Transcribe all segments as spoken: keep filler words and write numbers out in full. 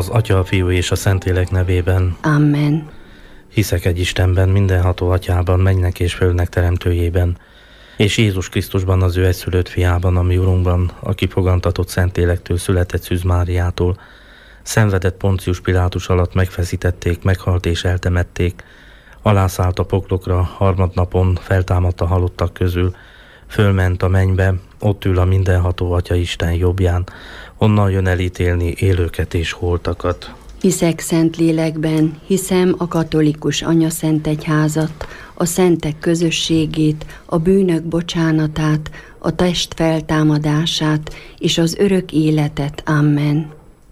Az Atya, a Fiú és a Szentlélek nevében. Amen. Hiszek egy Istenben, mindenható Atyában, mennynek és földnek teremtőjében, és Jézus Krisztusban, az ő egyszülött fiában, a mi Urunkban, aki fogantatott Szentlélektől, született Szűz Máriától, szenvedett Poncius Pilátus alatt, megfeszítették, meghalt és eltemették, alászállt a poklokra, harmadnapon feltámadt a halottak közül, fölment a mennybe, ott ül a mindenható Atya Isten jobbján, onnan jön elítélni élőket és holtakat. Hiszek Szentlélekben, hiszem a katolikus anyaszentegyházat, a szentek közösségét, a bűnök bocsánatát, a test feltámadását és az örök életet. Amen.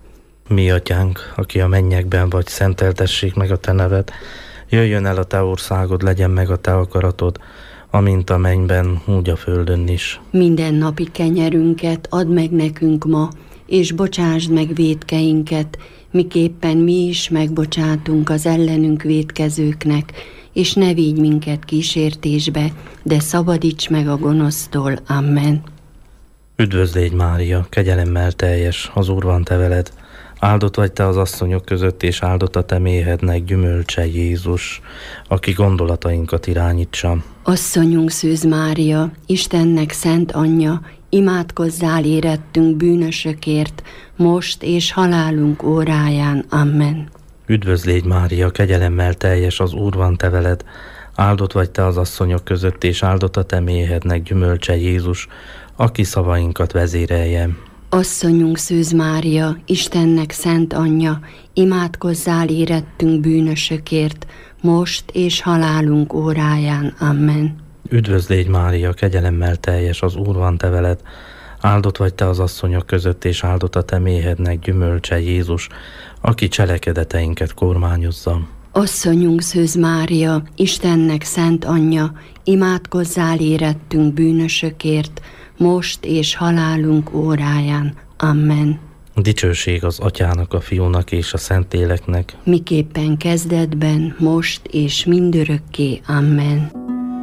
Mi Atyánk, aki a mennyekben vagy, szenteltessék meg a Te neved, jöjjön el a Te országod, legyen meg a Te akaratod, amint a mennyben, úgy a földön is. Minden napi kenyerünket add meg nekünk ma, és bocsásd meg vétkeinket, miképpen mi is megbocsátunk az ellenünk vétkezőknek, és ne vigy minket kísértésbe, de szabadíts meg a gonosztól. Amen. Üdvözl légy, Mária, kegyelemmel teljes, az Úr van te veled. Áldott vagy te az asszonyok között, és áldott a te méhednek gyümölcse, Jézus, aki gondolatainkat irányítsa. Asszonyunk Szűz Mária, Istennek szent anyja, imádkozzál érettünk bűnösökért, most és halálunk óráján. Amen. Üdvözl légy, Mária, kegyelemmel teljes, az Úr van te veled. Áldott vagy te az asszonyok között, és áldott a te méhednek gyümölcse, Jézus, aki szavainkat vezérelje. Asszonyunk Szűz Mária, Istennek szent anyja, imádkozzál érettünk bűnösökért, most és halálunk óráján. Amen. Üdvözl légy, Mária, kegyelemmel teljes, az Úr van te veled. Áldott vagy te az asszonyok között, és áldott a te méhednek gyümölcse, Jézus, aki cselekedeteinket kormányozza. Asszonyunk Szűz Mária, Istennek szent anyja, imádkozzál érettünk bűnösökért, most és halálunk óráján. Amen. Dicsőség az Atyának, a Fiúnak és a Szentléleknek, miképpen kezdetben, most és mindörökké. Amen.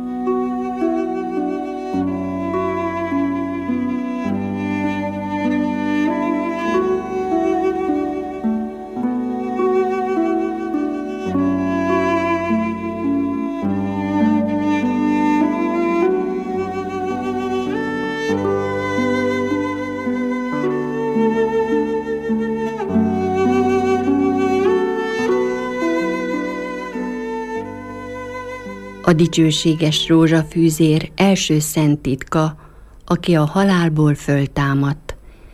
A dicsőséges rózsafűzér első szent titka, aki a halálból föltámadt.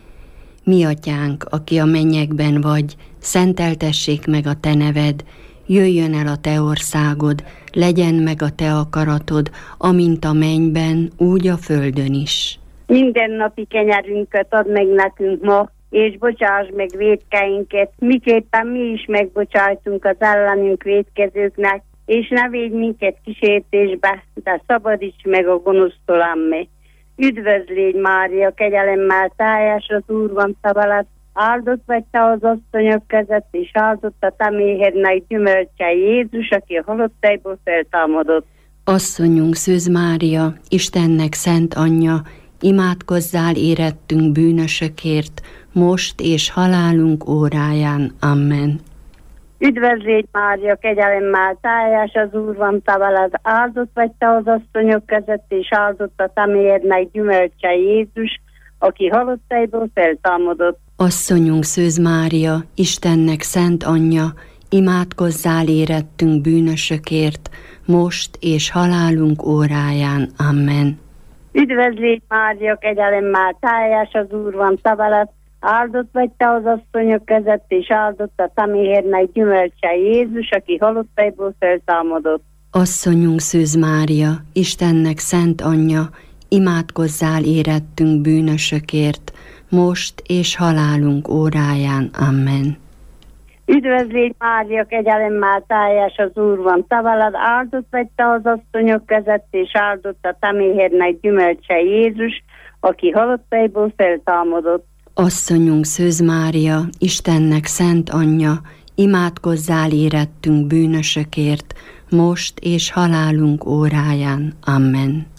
Mi Atyánk, aki a mennyekben vagy, szenteltessék meg a te neved, jöjjön el a te országod, legyen meg a te akaratod, amint a mennyben, úgy a földön is. Minden napi kenyerünket add meg nekünk ma, és bocsáss meg vétkeinket, miképpen mi is megbocsájtunk az ellenünk vétkezőknek, és ne védj minket kísértésbe, de szabadíts meg a gonosztól. Amen. Üdvözl légy, Mária, kegyelemmel teljes, az Úr van te veled. Áldott vagy te az asszonyok között, és áldott a te méhednek gyümölcse, Jézus, aki a halottaiból feltámadott. Asszonyunk Szűz Mária, Istennek szent anyja, imádkozzál érettünk bűnösökért, most és halálunk óráján. Amen. Üdvözl légy, Mária, kegyelemmel teljes, az Úr van te veled. Áldott vagy te az asszonyok között, és áldott a te méhednek gyümölcse, Jézus, aki halottaiból feltámadott. Asszonyunk Szűz Mária, Istennek szent anyja, imádkozzál érettünk bűnösökért, most és halálunk óráján. Amen. Üdvözl légy, Mária, kegyelemmel teljes, az Úr van te veled. Áldott vagy te az asszonyok között, és áldott a te méhednek gyümölcse, Jézus, aki halottaiból feltámadott. Asszonyunk Szűz Mária, Istennek szent anyja, imádkozzál érettünk bűnösökért, most és halálunk óráján. Amen. Üdvözl légy, Mária, kegyelemmel teljes, az Úr van te veled. Áldott vagy te az asszonyok között, és áldott a te méhednek gyümölcse, Jézus, aki halottaiból feltámadott. Asszonyunk Szűz Mária, Istennek szent anyja, imádkozzál érettünk bűnösökért, most és halálunk óráján. Amen.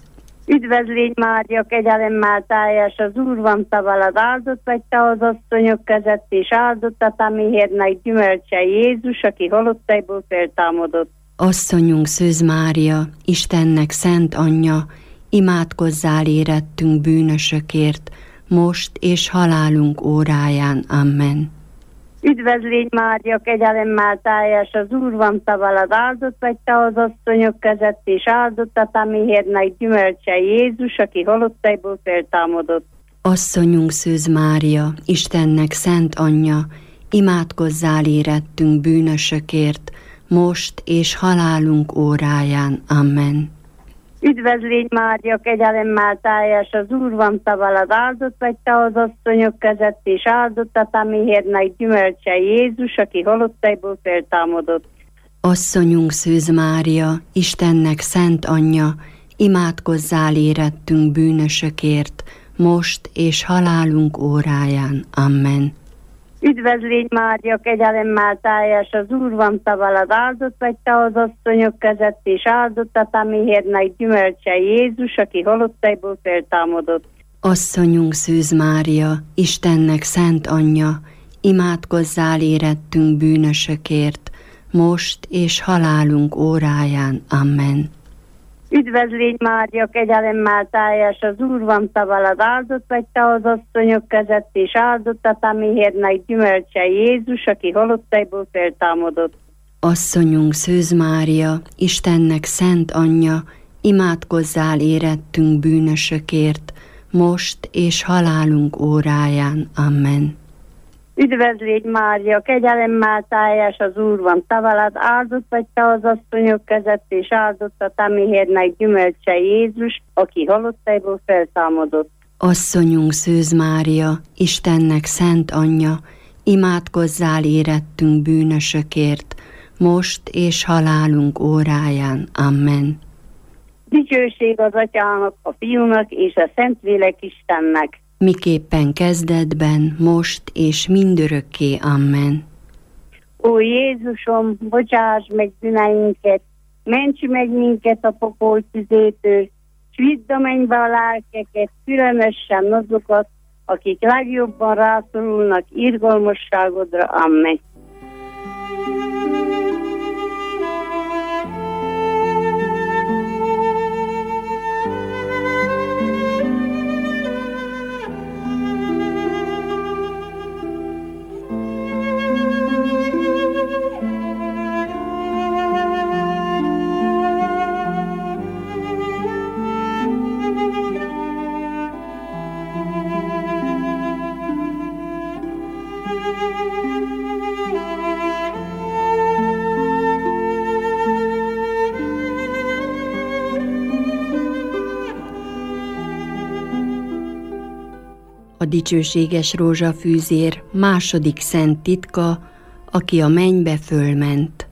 Üdvözlégy Mária, kegyelemmel teljes, az Úr van te veled, áldott vagy te az asszonyok között, és áldott a te méhednek gyümölcse Jézus, aki halottaiból feltámadott. Asszonyunk Szűz Mária, Istennek szent anyja, imádkozzál érettünk bűnösökért, most és halálunk óráján. Amen. Üdvözlégy Mária, kegyelemmel teljes, az Úr van te veled, áldott vagy te az asszonyok között, és áldott a te méhednek gyümölcse Jézus, aki halottaiból feltámadott. Asszonyunk Szűz Mária, Istennek szent anyja, imádkozzál érettünk bűnösökért, most és halálunk óráján. Amen. Üdvözlégy Mária, kegyelemmel teljes, az Úr van te veled, áldott vagy te az asszonyok között, és áldott a te méhednek gyümölcse Jézus, aki halottaiból feltámadott. Asszonyunk Szűz Mária, Istennek szent anyja, imádkozzál érettünk bűnösökért, most és halálunk óráján. Amen. Üdvözlégy Mária, kegyelemmel teljes, az Úr van te veled, áldott vagy te az asszonyok között, és áldott a te méhednek gyümölcse Jézus, aki halottaiból feltámadott. Asszonyunk Szűz Mária, Istennek szent anyja, imádkozzál érettünk bűnösökért, most és halálunk óráján. Amen. Üdvözlégy Mária, kegyelemmel teljes, az Úr van te veled, áldott vagy te az asszonyok között, és áldott a te méhednek gyümölcse Jézus, aki halottaiból feltámadott. Asszonyunk Szűz Mária, Istennek szent anyja, imádkozzál érettünk bűnösökért, most és halálunk óráján. Amen. Üdvözlégy Mária, kegyelemmel teljes, az Úr van te veled, áldott vagy te az asszonyok között, és áldott a te méhednek gyümölcse Jézus, aki halottaiból feltámadott. Asszonyunk Szűz Mária, Istennek szent anyja, imádkozzál érettünk bűnösökért, most és halálunk óráján. Amen. Dicsőség az Atyának, a Fiúnak és a Szentlélek Istennek, miképpen kezdetben, most és mindörökké. Amen. Ó Jézusom, bocsáss meg bűneinket, ments meg minket a pokol tüzétől, s vidd a mennybe a lelkeket, különösen azokat, akik legjobban rászorulnak irgalmasságodra. Amen. A dicsőséges rózsafűzér második szent titka, aki a mennybe fölment.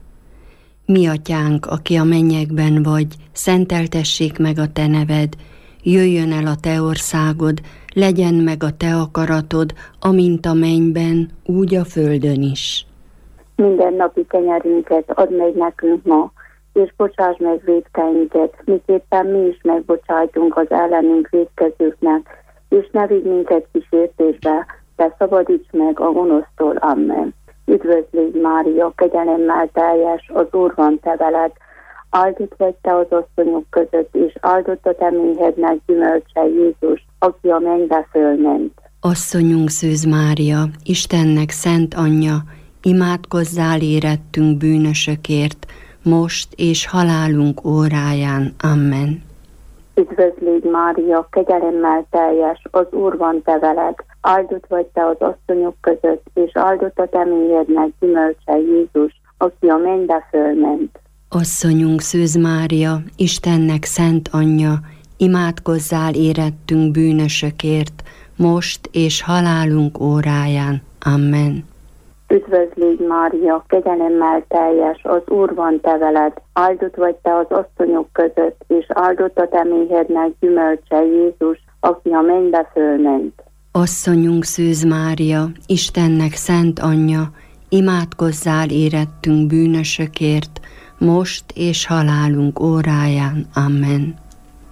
Mi atyánk, aki a mennyekben vagy, szenteltessék meg a te neved, jöjjön el a te országod, legyen meg a te akaratod, amint a mennyben, úgy a földön is. Minden napi kenyerünket add meg nekünk ma, és bocsáss meg vétkeinket, miképpen mi is megbocsájtunk az ellenünk vétkezőknek, és ne vigy minket kísértésbe, de szabadíts meg a gonosztól. Amen. Üdvözlégy Mária, kegyelemmel teljes, az Úr van te veled, áldott vagy te az asszonyok között, és áldott a te méhednek gyümölcse Jézus, aki a mennybe fölment. Asszonyunk Szűz Mária, Istennek szent anyja, imádkozzál érettünk bűnösökért, most és halálunk óráján. Amen. Üdvözlégy Mária, kegyelemmel teljes, az Úr van te veled, áldott vagy te az asszonyok között, és áldott a te méhednek gyümölcse Jézus, aki a mennybe fölment. Asszonyunk Szűz Mária, Istennek szent anyja, imádkozzál érettünk bűnösökért, most és halálunk óráján. Amen. Üdvözlégy Mária, kegyelemmel teljes, az Úr van te veled, áldott vagy te az asszonyok között, és áldott a te méhednek gyümölcse Jézus, aki a mennybe fölment. Asszonyunk Szűz Mária, Istennek szent anyja, imádkozzál érettünk bűnösökért, most és halálunk óráján. Amen.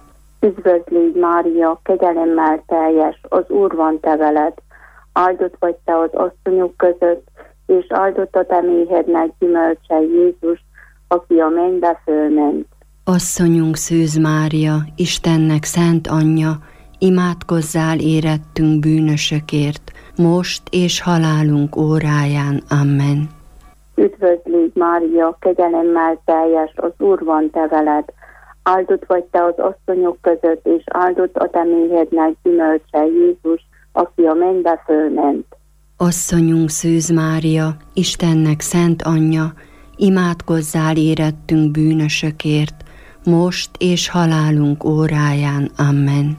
Üdvözlégy Mária, kegyelemmel teljes, az Úr van te veled. Áldott vagy te az asszonyok között, és áldott a te méhednek gyümölcse Jézus, aki a mennybe fölment. Asszonyunk Szűz Mária, Istennek szent anyja, imádkozzál érettünk bűnösökért, most és halálunk óráján. Amen. Üdvözlégy Mária, kegyelemmel teljes, az Úr van te veled. Áldott vagy te az asszonyok között, és áldott a te méhednek gyümölcse Jézus, aki a mennybe fölment. Asszonyunk Szűz Mária, Istennek szent anyja, imádkozzál érettünk bűnösökért, most és halálunk óráján. Amen.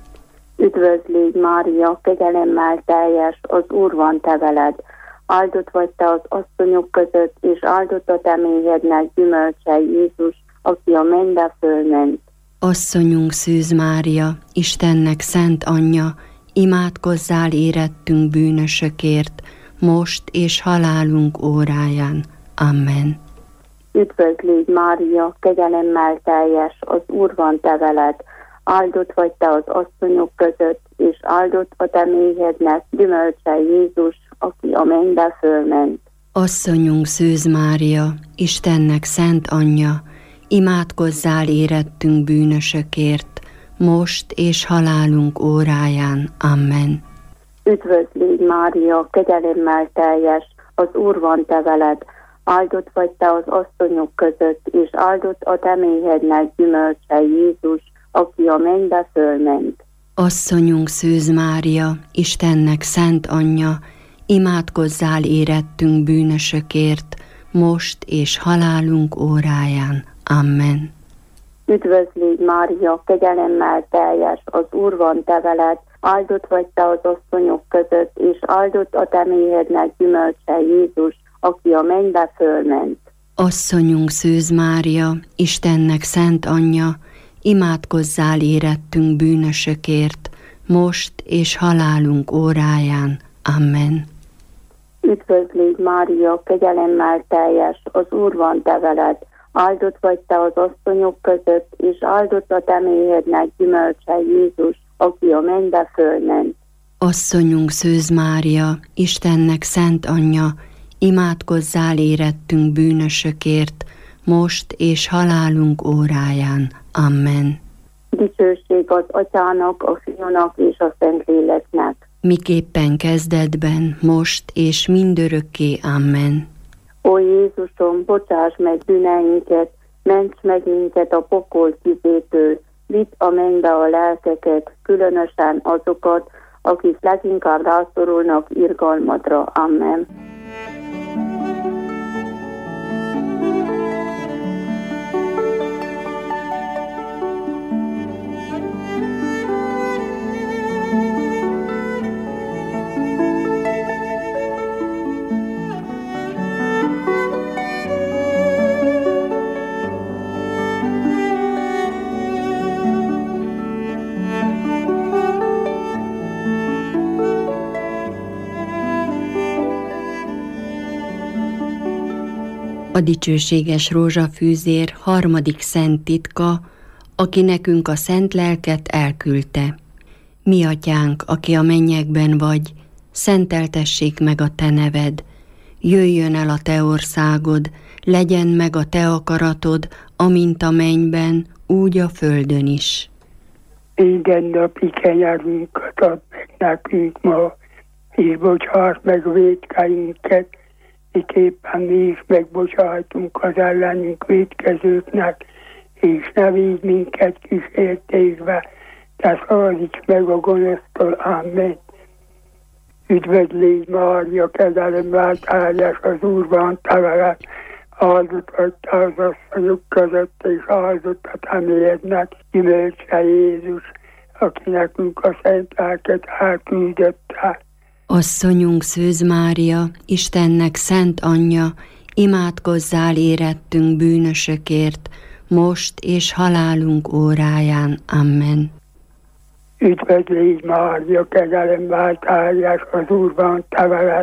Üdvözlégy Mária, kegyelemmel teljes, az Úr van te veled. Áldott vagy te az asszonyok között, és áldott a te méhednek gyümölcse Jézus, aki a mennybe fölment. Asszonyunk Szűz Mária, Istennek szent anyja, imádkozzál érettünk bűnösökért, most és halálunk óráján. Amen. Üdvözlégy Mária, kegyelemmel teljes, az Úr van te veled. Áldott vagy te az asszonyok között, és áldott a te méhednek gyümölcse Jézus, aki a mennybe fölment. Asszonyunk Szűz Mária, Istennek szent anyja, imádkozzál érettünk bűnösökért, most és halálunk óráján. Amen. Üdvözlégy Mária, kegyelemmel teljes, az Úr van te veled. Áldott vagy te az asszonyok között, és áldott a te méhednek gyümölcse Jézus, aki a mennybe fölment. Asszonyunk Szűz Mária, Istennek szent anyja, imádkozzál érettünk bűnösökért, most és halálunk óráján. Amen. Üdvözlégy Mária, kegyelemmel teljes, az Úr van te veled. Áldott vagy te az asszonyok között, és áldott a te méhednek gyümölcse Jézus, aki a mennybe fölment. Asszonyunk Szűz Mária, Istennek szent anyja, imádkozzál érettünk bűnösökért, most és halálunk óráján. Amen. Üdvözlégy Mária, kegyelemmel teljes, az Úr van te veled. Áldott vagy te az asszonyok között, és áldott a te méhednek gyümölcse Jézus, aki a mennybe fölment. Asszonyunk Szűz Mária, Istennek szent anyja, imádkozzál érettünk bűnösökért, most és halálunk óráján. Amen. Dicsőség az Atyának, a Fiúnak és a Szentléleknek. Miképpen kezdetben, most és mindörökké. Amen. Ó Jézusom, bocsáss meg bűneinket, ments meg minket a pokol tüzétől, vidd a mennybe a lelkeket, különösen azokat, akik leginkább rászorulnak irgalmadra. Amen. A dicsőséges rózsafűzér harmadik szent titka, aki nekünk a szent lelket elküldte. Mi atyánk, aki a mennyekben vagy, szenteltessék meg a te neved. Jöjjön el a te országod, legyen meg a te akaratod, amint a mennyben, úgy a földön is. Mindennapi kenyerünket add meg nekünk ma, és bocsáss meg vétkeinket, miképpen mi is megbocsájtunk az ellenünk vétkezőknek, és ne vigy minket kísértésbe, de szabadíts meg a gonosztól. Amen. Üdvözlégy Mária, kegyelemmel teljes, az Úr van te veled. Áldott vagy te az asszonyok között, és áldott a te méhednek gyümölcse Jézus, aki nekünk a szent lelket elküldötte. Asszonyunk Szűz Mária, Istennek szent anyja, imádkozzál érettünk bűnösökért, most és halálunk óráján. Amen. Üdvözlégy Mária, kegyelemmel teljes, az Úr van te veled.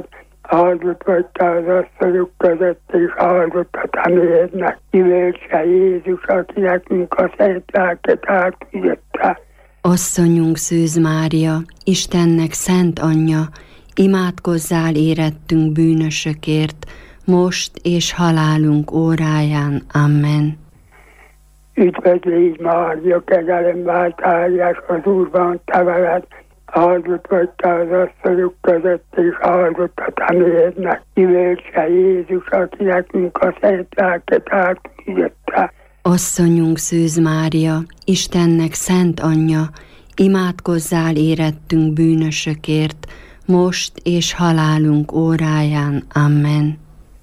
áldott vagy te az asszonyok között, és áldott a te méhednek gyümölcse Jézus, aki nekünk a szent lelket átküldette. Asszonyunk Szűz Mária, Istennek szent anyja, imádkozzál érettünk bűnösökért, most és halálunk óráján. Amen. Üdvözl légy Mária, kegyelem váltás, az Úr van te veled, áldott vagy te az asszonyok között, és áldott a te méhednek gyümölcse Jézus, aki nekünk a szent lelket átküldette. Asszonyunk Szűz Mária, Istennek szent anyja, imádkozzál érettünk bűnösökért, most és halálunk óráján. Amen.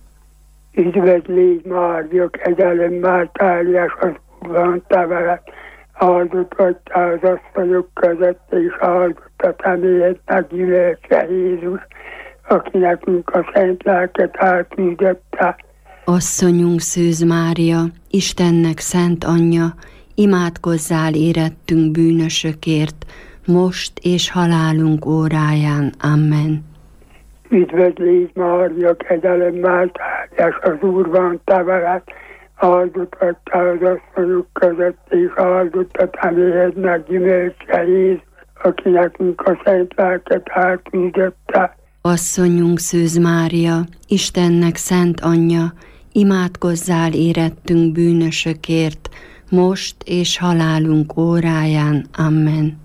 Üdvözl légy Mária, kegyelem váltás, az Úr van te veled, áldott vagy te az asszonyok között, és áldott a te méhednek gyümölcse Jézus, aki nekünk a szent lelket átküldette. Asszonyunk Szűz Mária, Istennek szent anyja, imádkozzál érettünk bűnösökért, most és halálunk óráján. Amen. Üdvözl légy Mária, kegyelem váltás, az Úr van te veled, áldott vagy te az asszonyok között, és áldott a te méhednek gyümölcse Jézus, aki nekünk a szent lelket átküldette. Asszonyunk Szűz Mária, Istennek szent anyja, imádkozzál érettünk bűnösökért, most és halálunk óráján. Amen.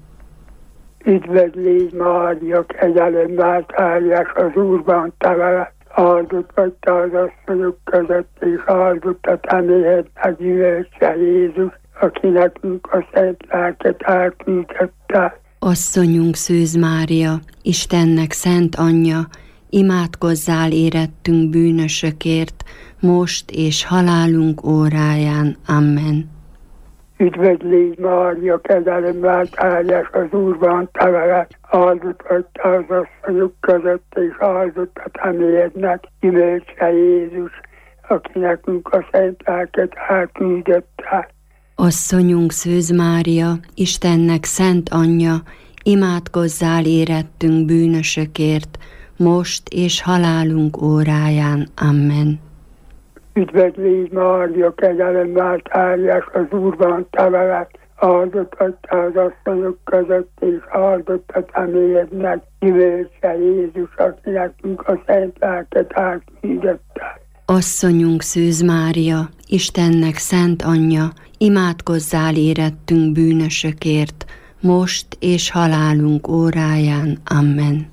Üdvözl légy Mária, kegyelem váltás, az Úr van te veled, áldott vagy te az asszonyok között, és áldott a te méhednek gyümölcse Jézus, aki nekünk a szent lelket átküldette. Asszonyunk Szűz Mária, Istennek szent anyja, imádkozzál érettünk bűnösökért, most és halálunk óráján. Amen. Üdvözl légy Mária, kegyelem váltás, az Úr van te veled, áldott vagy te az asszonyok között, és áldott a te méhednek gyümölcse Jézus, aki nekünk a szent lelket átküldette. Asszonyunk Szűz Mária, Istennek szent anyja, imádkozzál érettünk bűnösökért, most és halálunk óráján. Amen. Üdvözl légy Mária, kegyelem váltás, az Úr van te veled, áldott vagy te az asszonyok között, és áldott a te méhednek gyümölcse Jézus, aki nekünk a szent lelket átküldette. Asszonyunk Szűz Mária, Istennek szent anyja, imádkozzál érettünk bűnösökért, most és halálunk óráján. Amen.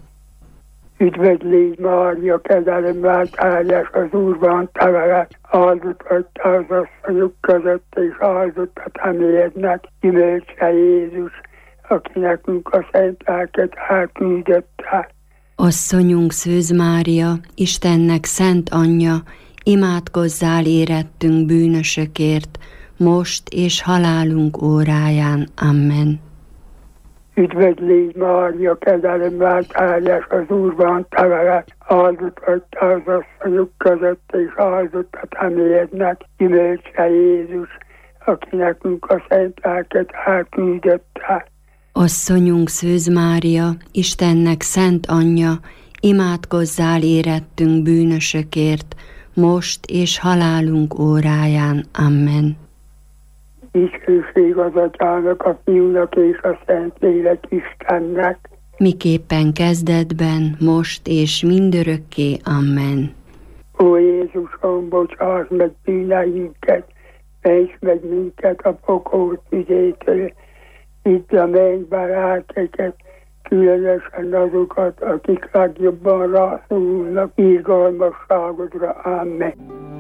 Üdvözl légy Mária, kegyelem váltás, az Úr van te veled, áldott vagy te az asszonyok között, és áldott a te méhednek gyümölcse Jézus, aki nekünk a szent lelket átküldette. Asszonyunk Szűz Mária, Istennek szent anyja, imádkozzál érettünk bűnösökért, most és halálunk óráján. Amen. Üdvözl légy Mária, kegyelem váltás, az Úr van te veled, áldott vagy te az asszonyok között, és áldott a te méhednek gyümölcse Jézus, aki nekünk a szent lelket átküldette. Asszonyunk Szűz Mária, Istennek szent anyja, imádkozzál érettünk bűnösökért, most és halálunk óráján. Amen. Dicsőség az Atyának, a Fiúnak és a Szentlélek Istennek, miképpen kezdetben, most és mindörökké. Amen. Ó Jézusom, bocsáss meg bűneinket, ments meg minket a pokol tüzétől, itt a mennybe lelkeket, különösen azokat, akik legjobban rászorulnak irgalmasságodra. Amen.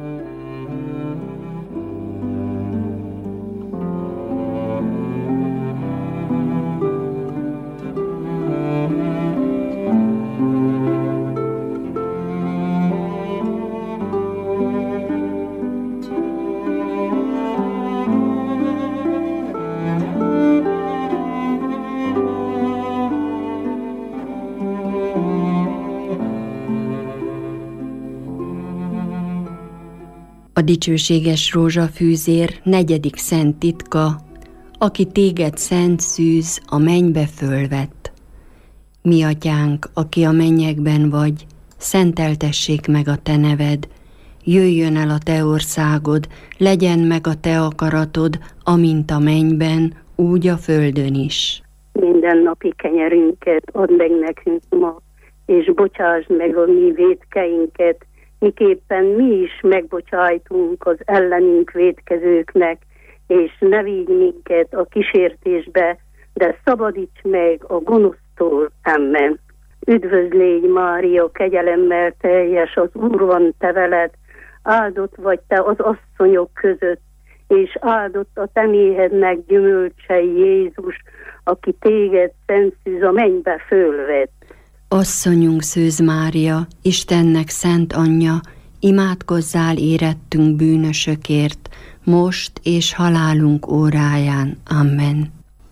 A dicsőséges rózsafűzér negyedik szent titka, aki téged, szent Szűz, a mennybe fölvett. Mi atyánk, aki a mennyekben vagy, szenteltessék meg a te neved, jöjjön el a te országod, legyen meg a te akaratod, amint a mennyben, úgy a földön is. Mindennapi kenyerünket add meg nekünk ma, és bocsásd meg a mi vétkeinket, miképpen mi is megbocsájtunk az ellenünk vétkezőknek, és ne vigy minket a kísértésbe, de szabadíts meg a gonosztól. Amen. Üdvözlégy Mária, kegyelemmel teljes, az Úr van te veled, áldott vagy te az asszonyok között, és áldott a te méhednek gyümölcse Jézus, aki téged szent szűz a mennybe fölvett. Asszonyunk Szűz Mária, Istennek szent anyja, imádkozzál érettünk bűnösökért, most és halálunk óráján. Amen.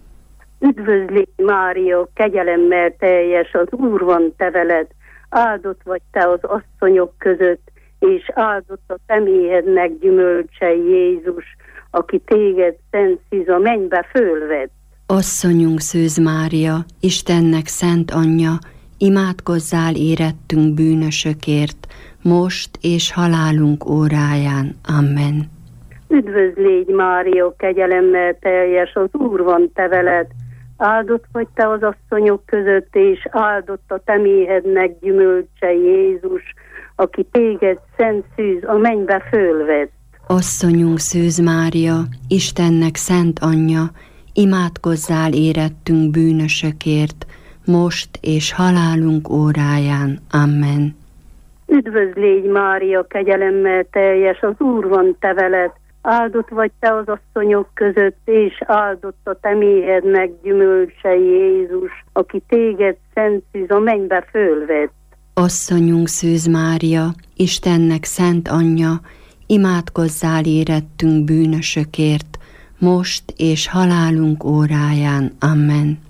Üdvözlégy Mária, kegyelemmel teljes, az Úr van te veled, áldott vagy te az asszonyok között, és áldott a te méhednek gyümölcse Jézus, aki téged szent szűz a mennybe fölvett. Asszonyunk Szűz Mária, Istennek szent anyja, imádkozzál érettünk bűnösökért, most és halálunk óráján. Amen. Üdvözlégy Mária, kegyelemmel teljes, az Úr van te veled, áldott vagy te az asszonyok között, és áldott a te méhednek gyümölcse Jézus, aki téged szent szűz a mennybe fölvett. Asszonyunk Szűz Mária, Istennek szent anyja, imádkozzál érettünk bűnösökért, most és halálunk óráján. Amen. Üdvözlégy Mária, kegyelemmel teljes, az Úr van te veled, áldott vagy te az asszonyok között, és áldott a te méhednek gyümölcse Jézus, aki téged szent szűz a mennybe fölvett. Asszonyunk Szűz Mária, Istennek szent anyja, imádkozzál érettünk bűnösökért, most és halálunk óráján. Amen.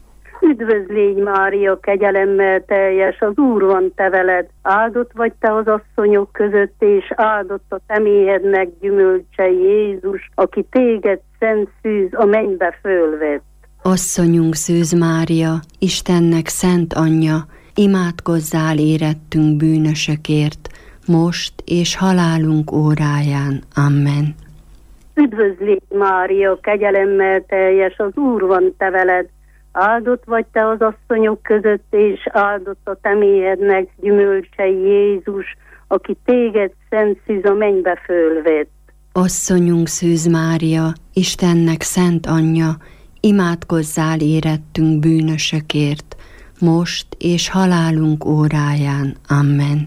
Üdvözlégy Mária, kegyelemmel teljes, az Úr van te veled, áldott vagy te az asszonyok között, és áldott a te méhednek gyümölcse Jézus, aki téged szent szűz a mennybe fölvett. Asszonyunk Szűz Mária, Istennek szent anyja, imádkozzál érettünk bűnösökért, most és halálunk óráján. Amen. Üdvözlégy Mária, kegyelemmel teljes, az Úr van te veled, áldott vagy te az asszonyok között, és áldott a te méhednek gyümölcse Jézus, aki téged szent szűz a mennybe fölvett. Asszonyunk Szűz Mária, Istennek szent anyja, imádkozzál érettünk bűnösökért, most és halálunk óráján. Amen.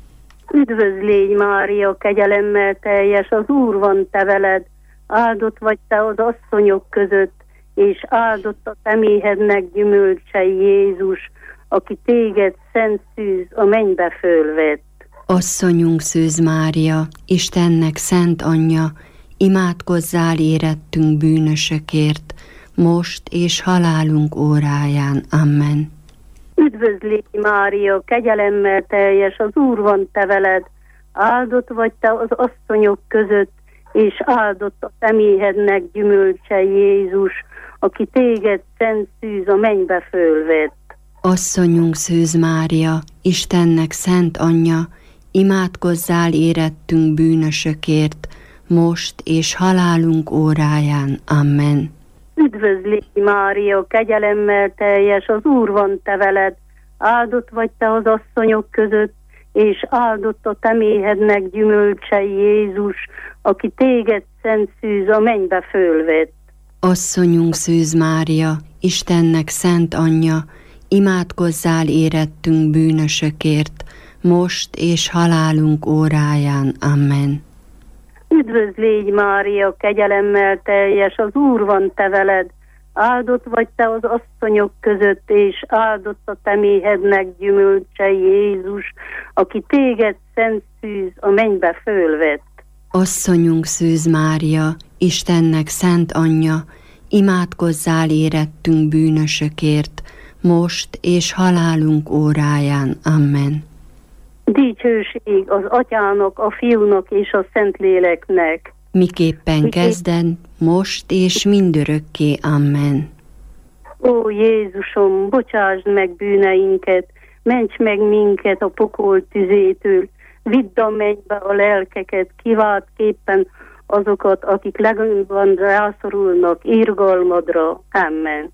Üdvözlégy Mária, kegyelemmel teljes, az Úr van te veled, áldott vagy te az asszonyok között, és áldott a te méhednek gyümölcse Jézus, aki téged szent szűz a mennybe fölvett. Asszonyunk Szűz Mária, Istennek szent anyja, imádkozzál érettünk bűnösökért, most és halálunk óráján. Amen. Üdvözlégy Mária, kegyelemmel teljes, az Úr van te veled, áldott vagy te az asszonyok között, és áldott a te méhednek gyümölcse Jézus, aki téged szent szűz a mennybe fölvett. Asszonyunk Szűz Mária, Istennek szent anyja, imádkozzál érettünk bűnösökért, most és halálunk óráján. Amen. Üdvözlégy Mária, kegyelemmel teljes, az Úr van te veled, áldott vagy te az asszonyok között, és áldott a te méhednek gyümölcse Jézus, aki téged szent szűz a mennybe fölvett. Asszonyunk Szűz Mária, Istennek szent anyja, imádkozzál érettünk bűnösökért, most és halálunk óráján. Amen. Üdvözlégy Mária, kegyelemmel teljes, az Úr van te veled, áldott vagy te az asszonyok között, és áldott a te méhednek gyümölcse Jézus, aki téged szent szűz a mennybe fölvett. Asszonyunk Szűz Mária, Istennek szent anyja, imádkozzál érettünk bűnösökért, most és halálunk óráján. Amen. Dicsőség az Atyának, a Fiúnak és a Szentléleknek. Miképpen Miképp... kezden, most és mindörökké. Amen. Ó Jézusom, bocsásd meg bűneinket, ments meg minket a pokol tüzétől, vidd a mennybe a lelkeket, kiváltképpen azokat, akik legjobban rászorulnak irgalmadra. Amen.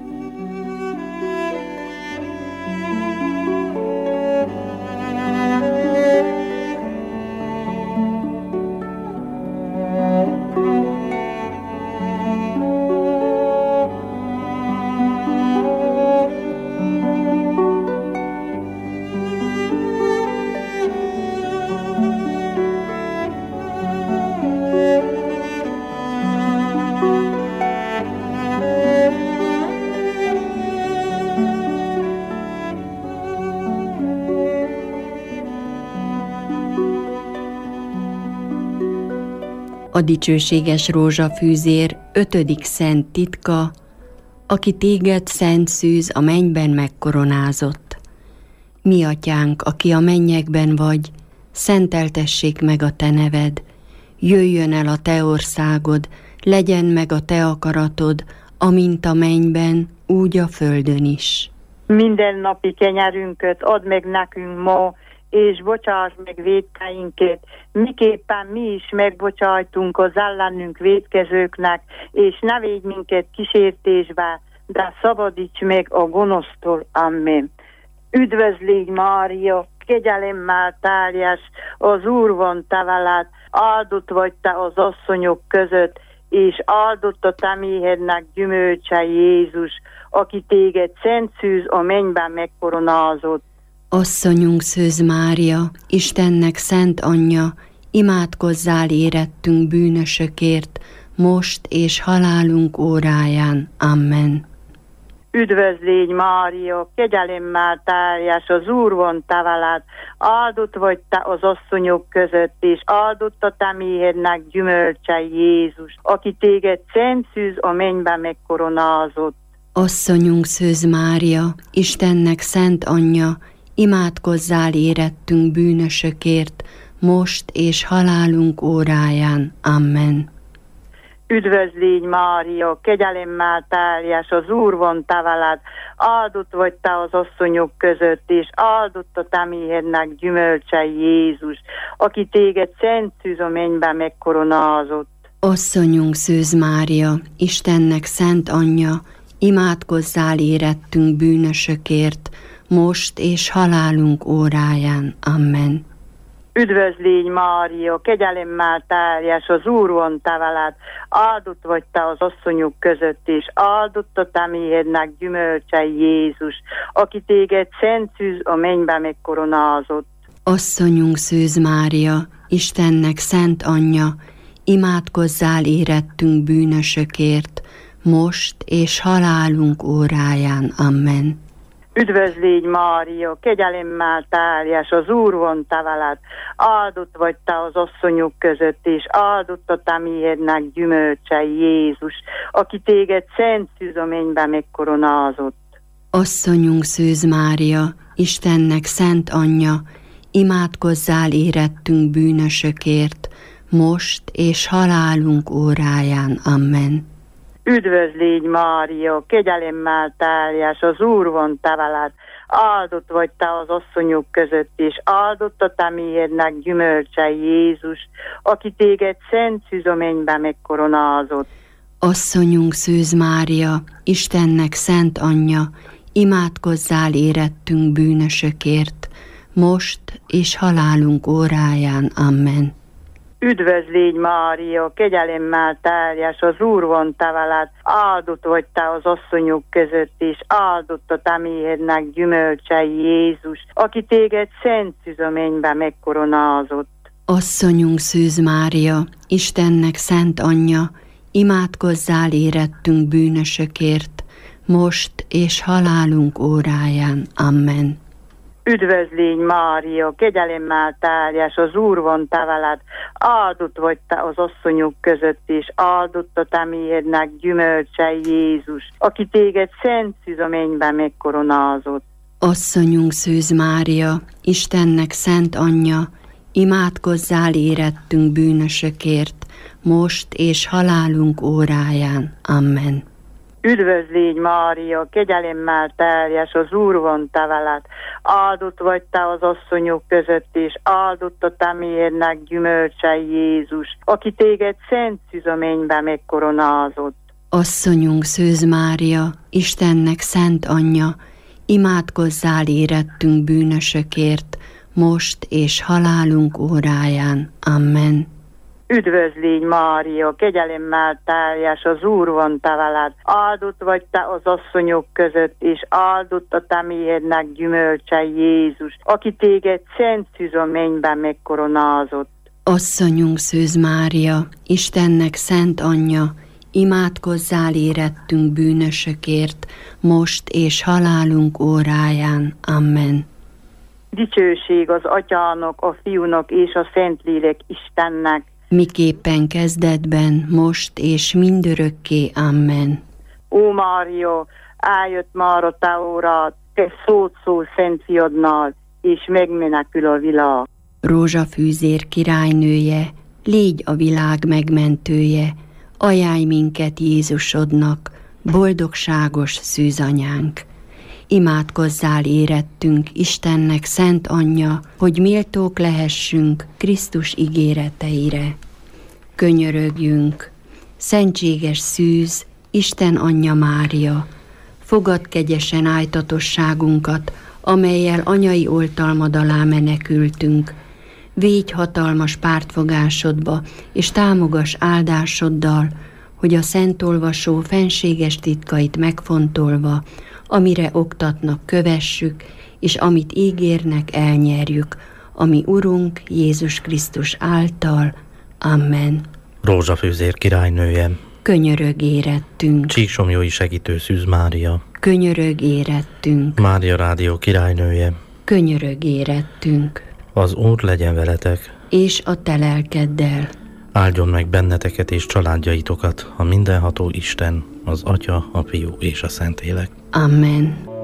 A dicsőséges rózsafűzér ötödik szent titka, aki téged szent szűz a mennyben megkoronázott. Mi atyánk, aki a mennyekben vagy, szenteltessék meg a te neved, jöjjön el a te országod, legyen meg a te akaratod, amint a mennyben, úgy a földön is. Minden napi kenyerünket add meg nekünk ma, és bocsáss meg vétkeinket, miképpen mi is megbocsájtunk az ellenünk vétkezőknek, és ne védj minket kísértésbe, de szabadíts meg a gonosztól. Amen. Üdvözlégy Mária, kegyelemmel teljes, az Úr van te veled, áldott vagy te az asszonyok között, és áldott a te méhednek gyümölcse Jézus, aki téged szent szűz a mennyben megkoronázott. Asszonyunk Szűz Mária, Istennek szent anyja, imádkozzál érettünk bűnösökért, most és halálunk óráján. Amen. Üdvözlégy Mária, kegyelemmel teljes, az Úr van te veled, áldott vagy te az asszonyok között, és áldott a te méhednek gyümölcse Jézus, aki téged szent szűz a mennyben megkoronázott. Asszonyunk Szűz Mária, Istennek szent anyja, imádkozzál érettünk bűnösökért, most és halálunk óráján. Amen. Üdvözlégy Mária, kegyelemmel teljes, az Úr van te veled, áldott vagy te az asszonyok között, és áldott a te méhednek gyümölcse Jézus, aki téged szent szűz a mennyben megkoronázott. Asszonyunk Szűz Mária, Istennek szent anyja, imádkozzál érettünk bűnösökért, most és halálunk óráján. Amen. Üdvözlégy Mária, kegyelemmel teljes, az Úr van te veled, áldott vagy te az asszonyok között, és áldott a te méhednek gyümölcse Jézus, aki téged szent szűz a mennyben megkoronázott. Asszonyunk Szűz Mária, Istennek szent anyja, imádkozzál érettünk bűnösökért, most és halálunk óráján. Amen. Üdvözlégy Mária, kegyelemmel teljes, az Úr van te veled, áldott vagy te az asszonyok között, és áldott a te méhednek gyümölcse Jézus, aki téged szent szűz a mennyben megkoronázott. Asszonyunk Szűz Mária, Istennek szent anyja, imádkozzál érettünk bűnösökért, most és halálunk óráján. Amen. Üdvözlégy Mária, kegyelemmel teljes, az Úr van te veled, áldott vagy te az asszonyok között, és áldott a te méhednek gyümölcse Jézus, aki téged szent szűz a mennyben megkoronázott. Asszonyunk Szűz Mária, Istennek szent anyja, imádkozzál érettünk bűnösökért, most és halálunk óráján. Amen. Üdvözlégy Mária, kegyelemmel teljes, az Úr van te veled, áldott vagy te az asszonyok között, és áldott a te méhednek gyümölcse Jézus, aki téged szent szűz a mennyben megkoronázott. Asszonyunk Szűz Mária, Istennek szent anyja, imádkozzál érettünk bűnösökért, most és halálunk óráján. Amen. Üdvözlégy Mária, kegyelemmel teljes, az Úr van te veled, áldott vagy te az asszonyok között, és áldott a te méhednek gyümölcse Jézus, aki téged szent szűz a mennyben megkoronázott. Asszonyunk Szűz Mária, Istennek szent anyja, imádkozzál érettünk bűnösökért, most és halálunk óráján. Amen. Üdvözlégy Mária, kegyelemmel teljes, az Úr van te veled. Áldott vagy te az asszonyok között, és áldott a te méhednek gyümölcse Jézus, aki téged szent szüzeményben megkoronázott. Asszonyunk Szűz Mária, Istennek szent anyja, imádkozzál érettünk bűnösökért, most és halálunk óráján. Amen. Üdvözlégy Mária, kegyelemmel teljes, az Úr van te veled. Áldott vagy te az asszonyok között, és áldott a te méhednek gyümölcse Jézus, aki téged szent szüzeményben megkoronázott. Asszonyunk Szűz Mária, Istennek szent anyja, imádkozzál érettünk bűnösökért, most és halálunk óráján. Amen. Dicsőség az Atyának, a Fiúnak és a Szentlélek Istennek, miképpen kezdetben, most és mindörökké. Amen. Ó Mária, eljött már a te órád, te szót szól Szent Fiadnál, és megmenekül a világ. Rózsafűzér királynője, légy a világ megmentője, ajánlj minket Jézusodnak, boldogságos szűzanyánk. Imádkozzál érettünk, Istennek szent anyja, hogy méltók lehessünk Krisztus ígéreteire. Könyörögjünk, szentséges szűz, Isten anyja Mária, fogad kegyesen ájtatosságunkat, amellyel anyai oltalmad alá menekültünk. Védj hatalmas pártfogásodba, és támogass áldásoddal, hogy a szentolvasó fenséges titkait megfontolva, amire oktatnak, kövessük, és amit ígérnek, elnyerjük, ami Urunk Jézus Krisztus által. Amen. Rózsafűzér királynője, könyörög érettünk. Csíksomlyói segítő Szűz Mária, könyörög érettünk. Mária Rádió királynője, könyörög érettünk. Az Úr legyen veletek, és a te lelkeddel. Áldjon meg benneteket és családjaitokat a mindenható Isten, az Atya, a Fiú és a Szentlélek. Amen.